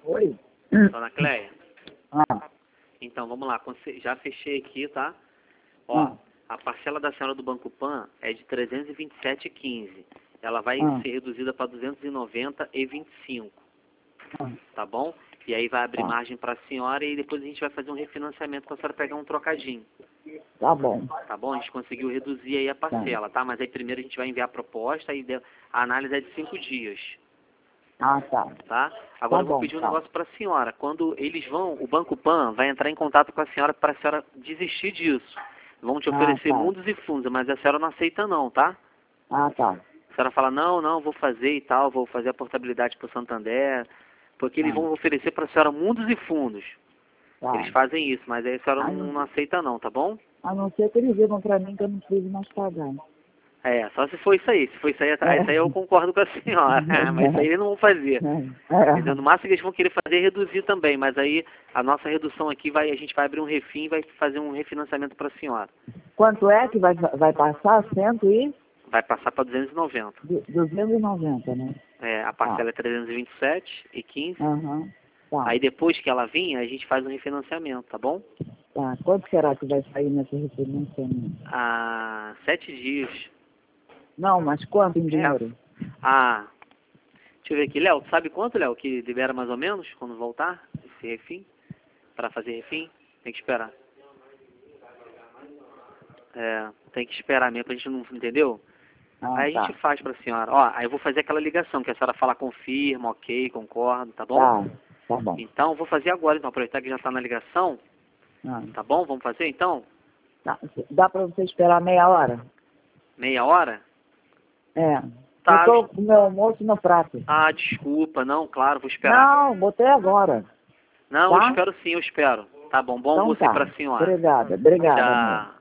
Oi? Dona Cleia. Ah, Então, vamos lá. Já fechei aqui, tá? Ó, ah, a parcela da senhora do Banco Pan é de 327,15. Ela vai ah, ser reduzida para 290,25. ah, Tá bom? E aí vai abrir tá. margem para a senhora e depois a gente vai fazer um refinanciamento para a senhora pegar um trocadinho. Tá bom. Tá bom? A gente conseguiu reduzir aí a parcela, tá? Mas aí primeiro a gente vai enviar a proposta e a análise é de 5 dias. Ah, tá. Tá? Agora eu vou Bom, pedir um tá. negócio para a senhora. Quando eles vão, o Banco Pan vai entrar em contato com a senhora para a senhora desistir disso. Vão te Ah, oferecer tá. mundos e fundos, mas a senhora não aceita não, tá? Ah, tá. A senhora fala, não, vou fazer e tal, vou fazer a portabilidade para o Santander, porque eles Tá. vão oferecer para a senhora mundos e fundos. Eles Tá. fazem isso, mas aí a senhora A não não, aceita não, tá bom? a não ser que eles digam pra mim que eu não preciso mais pagar. É, só se for isso aí. Se for isso aí, É. isso aí eu concordo com a senhora. Mas isso aí eles não vão fazer. Entendeu? No É. máximo que eles vão querer fazer é reduzir também, mas aí a nossa redução aqui a gente vai abrir um refim e vai fazer um refinanciamento para a senhora. Quanto é que vai passar? 100 Vai passar para 290. 290, né? É, a Tá. parcela é 327,15. Aham. Tá. Aí depois que ela vir, a gente faz um refinanciamento, tá bom? Tá. Quanto será que vai sair nesse refinanciamento? Ah, 7 dias. Não, mas quanto em É. dinheiro? Ah, deixa eu ver aqui. Léo, tu sabe quanto, Léo, que libera mais ou menos quando voltar esse refim? Para fazer refim? Tem que esperar. É, tem que esperar mesmo, pra gente não, entendeu? Ah, Aí a gente tá. faz pra senhora. Ó, aí eu vou fazer aquela ligação, que a senhora fala confirma, ok, concordo, tá bom? Tá. Tá bom. Então, eu vou fazer agora, então, aproveitar que já tá na ligação, Ah, tá bom? Vamos fazer, então? tá. Dá pra você esperar meia hora? Meia hora? É. Eu Tá. tô com o meu almoço no prato. Ah, desculpa, não, claro, vou esperar. Não, botei agora. Não, eu Tá? espero sim, eu espero. Tá bom, bom Então almoço aí tá. pra senhora. Obrigada. Obrigada, amor. Tchau.